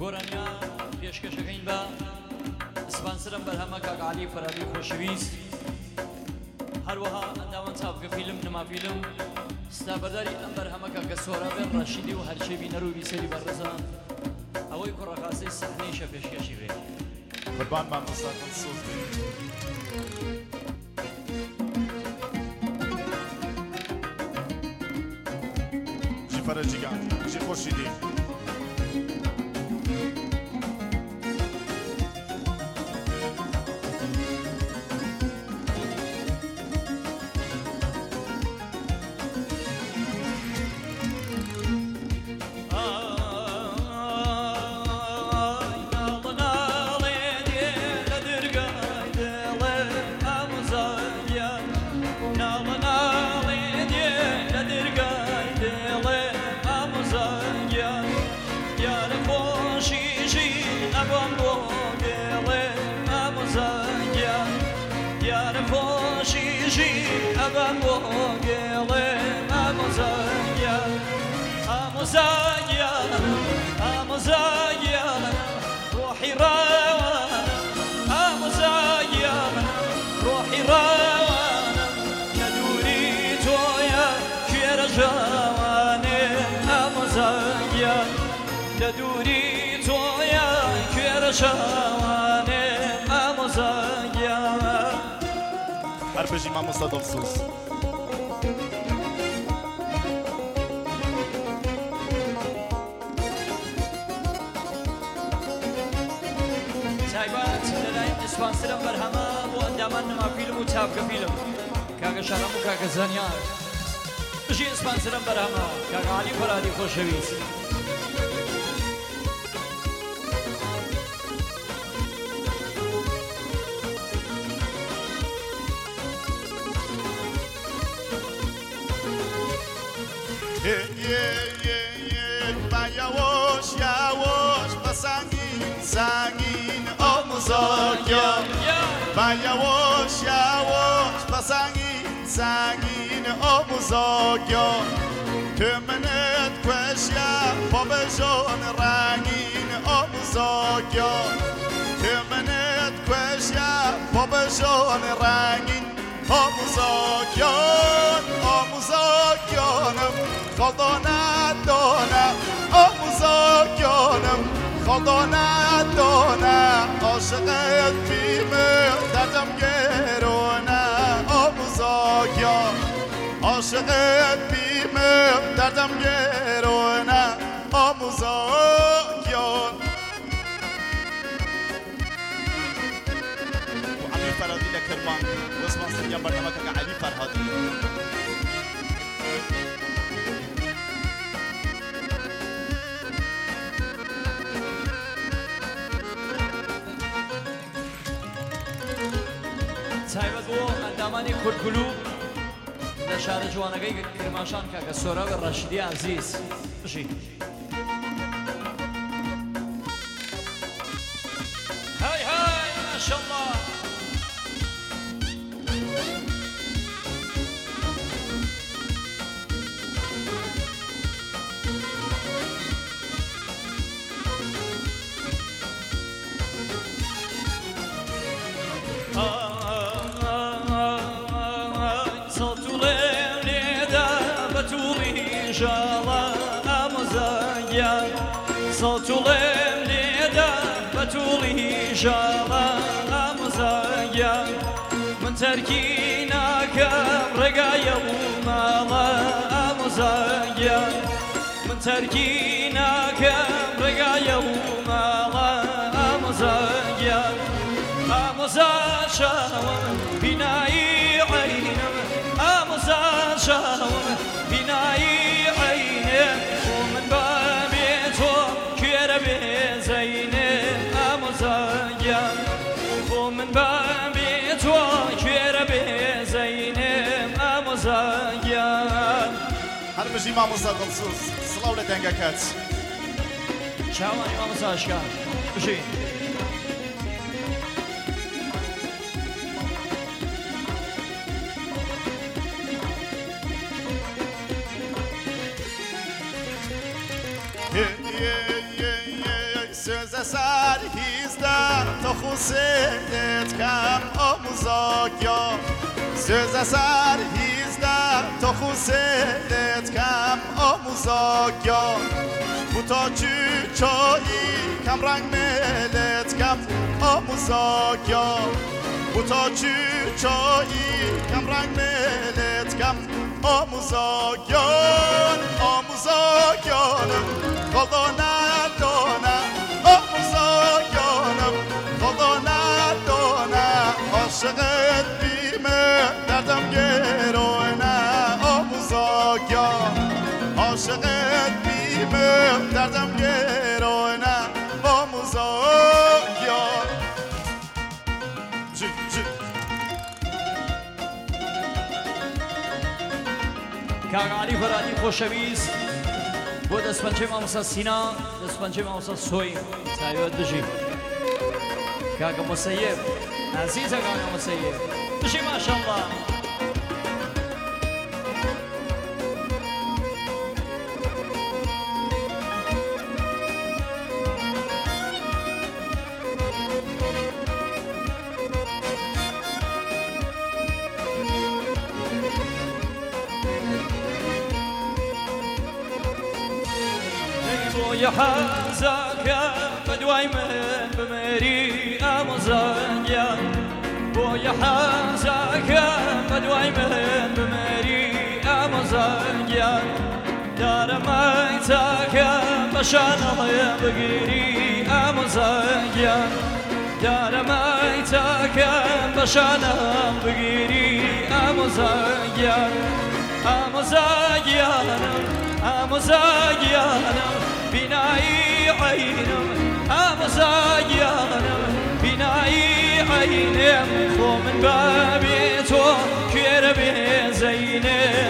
گۆرانیا پێشکەشەکەین بە سپانسرم بەرهەمە کاک عەلی فەرادی خۆشەویست هەروەها ئەندامەند چاپکە فیلم نەما فیلم ستابەرداری ئەم بەرهەمە کاکە سۆرابێ ڕەشیدی و هەرچێ بینەر و بیسەری بەڕێزە ئەوەی کوڕەخاسەی سەحنەیشە پێشکەشی بێ قوربان مامۆستا دڵسۆز بێ ژی فەرەجیگان ژی خۆشیدی روحي راوانا مزايانا روحي راوانا ندوري تويا كير جواني مزايانا ندوري تويا كير جواني مزايانا هەربژی مامۆستا دڵسۆز سپانسرم بەرهەمە بۆ ئەندامان نەما فیلم و چاپکە فیلم کاکە شارەم و کاکە زانیار ژی سپانسرم بەرهەمە کاکە عەلی فەرادی خۆشەویست یاوەش یاوەش بە سانگین سانگین ئۆموزۆکیۆ با یاوەش یاوەش بە سانگین سانگین ئۆموزۆکیۆ تو منت کوێشیە بۆ بەژۆن ڕانگین ئۆموزۆکیۆ تو منت کوێشیە بۆ بەژۆن ڕانگین ئۆموزۆکیۆن ئۆموزۆکیۆنم خەڵدۆناتۆنە ئۆموزۆکیۆنم خەڵدۆناتۆنە عاشقت بیمر دەردەم گێرۆنە ئۆموزۆکیۆ عاشقت بیمر دەردەم گێرۆنە ئۆموزۆکیۆن عەلی فەرادی لە کەرمان وەسپانسەریان بەرنامە کاکە عەلی فەرهادی تایبەت بۆ ئەندامانی کورتگولو لە شارە جوانەکەی کرماشان کاکە سۆراب ڕەشیدی عەزیز بژی های های ماشەڵڵا صوتولم لێدا بەتوڵی ژاڵە ئامۆزایە من تەرکی ناکەم ڕێگایە و ماڵە ئامۆزایە من تەرکی ناکەم ڕێگایە و ماڵە ئامۆزایە ئامۆزا شاوم بینایی عەینم ئامۆزا شاوم بینایی عەینم و من بە من بابي تو كير بزينم امزايا هەربژی مامۆستا دڵسۆز سڵاو لە دەنگەکەت چاوانی مامۆستا ئاشکار بژین سر 18 تا خوسیت کم آموزاگیا سوز سر 18 تا خوسیت کم آموزاگیا بوتا چایی کم رنگ ملت کم آموزاگیا بوتا چایی کم رنگ ملت کم آموزاگیان آموزاگیانم خدا ندانه آموزاگیانم خدا ندانه عاشقت بیمه دردم گرونه آموزاگیان عاشقت بیمه دردم گرونه آموزاگیان کاک علی فرادی خوشەویست بۆ دەستپەنجەی مامۆستا سینا دەستپەنجەی مامۆستا سۆی تایبەت دژی کاکە مۆسەیب عەزیزە کاکە مۆسەیب دژی ماشەڵڵا يا حزاك بدواي من بمري أمزاجيا ويا حزاك بدواي من بمري أمزاجيا دار ميتك بشان بقري أمزاجيا دار ميتك بشان بقري أمزاجيا أمزاجيا أمزاجيا بناي عينم أمزاجيانم بناي عينم خو من بابي تو كير بين زينم